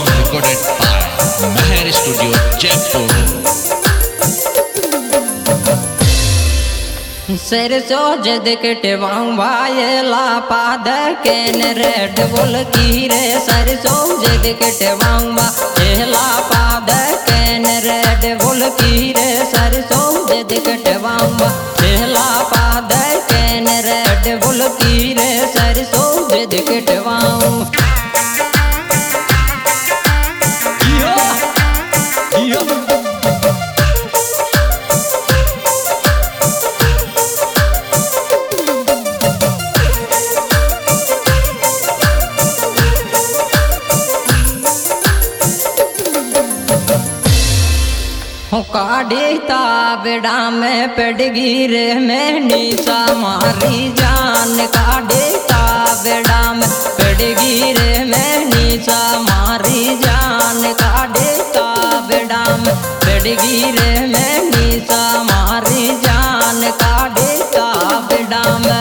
song recorded by Meher Studio, Jaipur. सरसों जद कटवाए लापा देन रेड बोल की रे सरसों जद कटवाए लापा देन रेड बोल की रे सरसों जद कटवाए लापा देन रेड बोल की रे सरसों जद कटवाऊं काढ़ी ताबड़ा में पेड़गी रे में नीचा मारी जान काढ़ी ताबड़ा में पेड़गी रे में नीचा मारी जान काढ़ी ताबड़ा में पेड़गी रे में नीचा मारी जान काढ़ी ताबड़ा में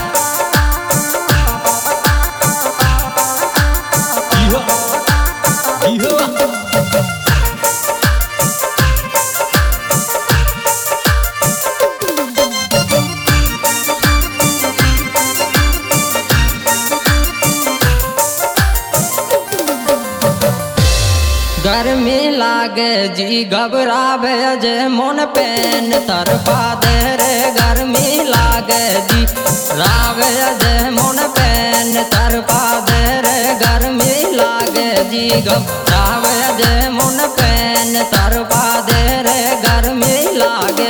गर्मी लागे जी घबरावे जे मन पेन तरफा दे रे गर्मी लागे जी रावे जे मन पेन तरफा दे रे गर्मी लागे जी घबरावे जे मन पेन तरफा दे रे गर्मी लागे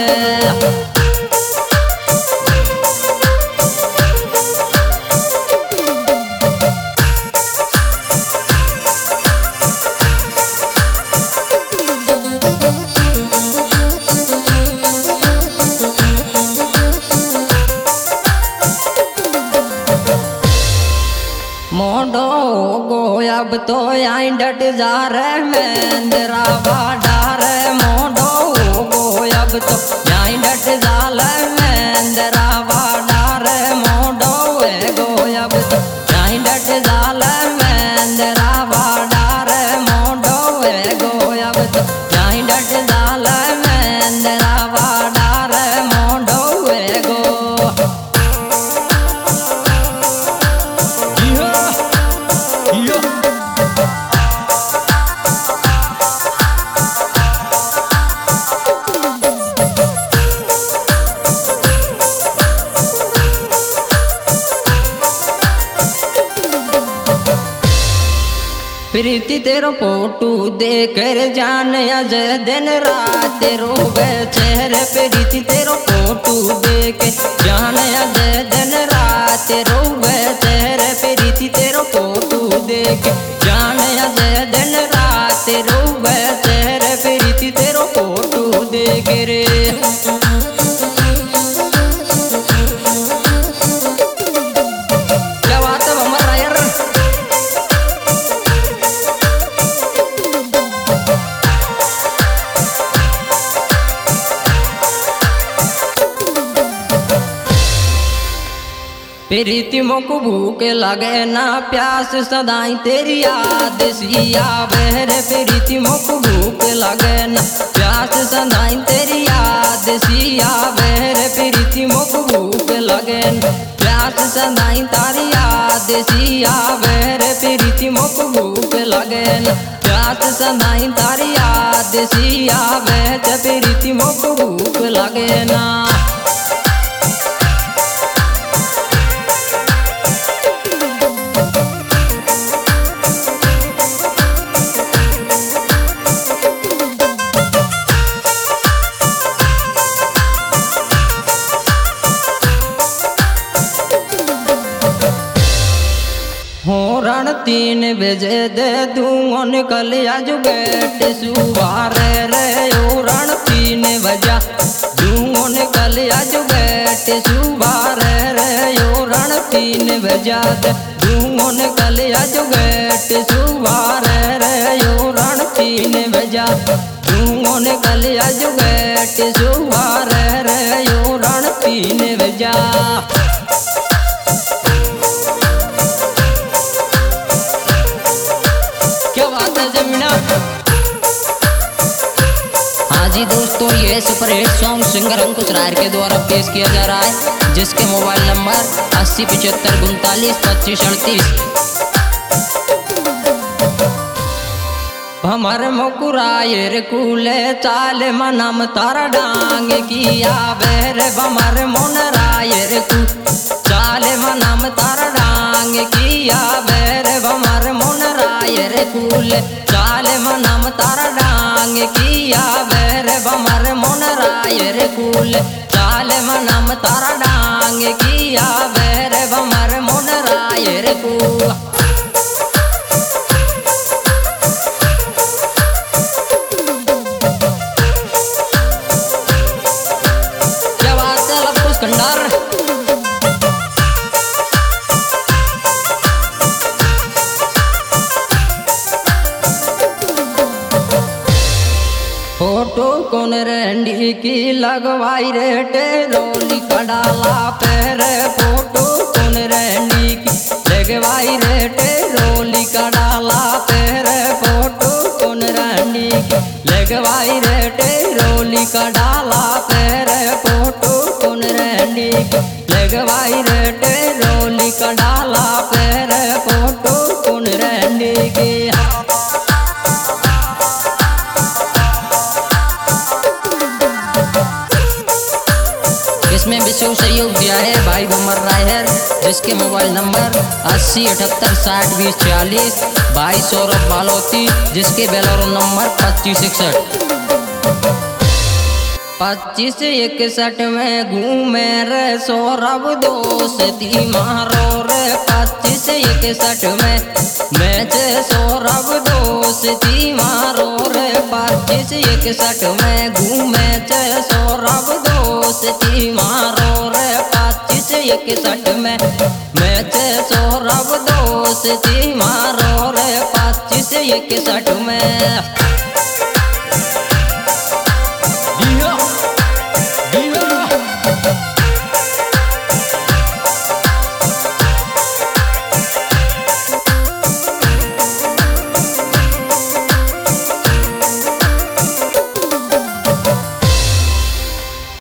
मोडो गो अब तो आई डट जा रे मेंदरा बाडार मोडो गो अब तो आई डट जा ले मेंदरा बाडार मोडो गो अब तो आई डट जा ले मेंदरा बाडार मोडो गो अब तो आई डट जा ले मेंदरा बाडार मोडो गो प्रीति तेरो फोटू देकर जान अज दिन रात रोवे चेहरे प्रीति तेरो फोटू देख जान अज दिन रात रोवे चेहरे प्रीति तेरो फोटू देख जान अज दिन रात रोवे चेहरे प्रीति तेरो फोटू देख रे क्या बात है हमारा यार प्रीति मोक भूख लगे ना प्यास सदाई तेरी याद सिया बहरे प्रीति मोक भूख लगे ना प्यास सदाई तेरी याद सिया बहरे प्रीति मोक भूख लगे ना प्यास सदाई तारी याद सिया बहरे प्रीति मोक भूख लगे ना प्यास सदाई तारी याद सिया बहरे प्रीति मोक भूख लगे ना रण 3 बजे दे दूँ निकल आज गेट सुबार रे ओ रण 3 बजा दूँ निकल आज गेट सुबार रे ओ रण 3 बजा दे दूँ निकल आज गेट सुबार रे ओ रण 3 बजा दूँ निकल आज गेट सुबार रे ओ रण 3 बजा क्या बात है जमीना। हाँ जी दोस्तों, ये superhit song singer Ankush Rai के द्वारा पेश किया जा रहा है, जिसके मोबाइल नंबर 8075422538। हमर मुकुरायर कुले चाल मनम तारा डांग किया बेर बमर मोन रायर कु चाल मनम तारा डांग किया बेर बमर मोन रायर कुल चाल मनम तारा डांग किया बेर बमर मोन रायर कुल चाल मनम तारा डांग किया बेर बमर मोन रायर कुल। फोटो कौन रेंडी की लगवाई रे टेरोली कडाला पैर फोटो कौन रेंडी की लगवाई रे टेरोली कडाला पैर फोटो कौन रेंडी की लगवाई रे टेरोली कडाला पैर फोटो कौन रेंडी की लगवाई रे टेरोली कडाला पैर फोटो कौन रेंडी की। इसमें विशेष सहयोग दिया है भाई बमर राय है, जिसके मोबाइल नंबर 8078602046, भाई सौरभ बालोती जिसके बेलोरो नंबर 2561 में घूमे रे सौरभ दोस्ती मारो रे 2561 में मैच सौरभ दोस्ती मारो रे 2561 में घूमे सौरभ दोस्ती मारो रे 2561 में मैच सौरभ दोस्ती मारो रे 2561 में।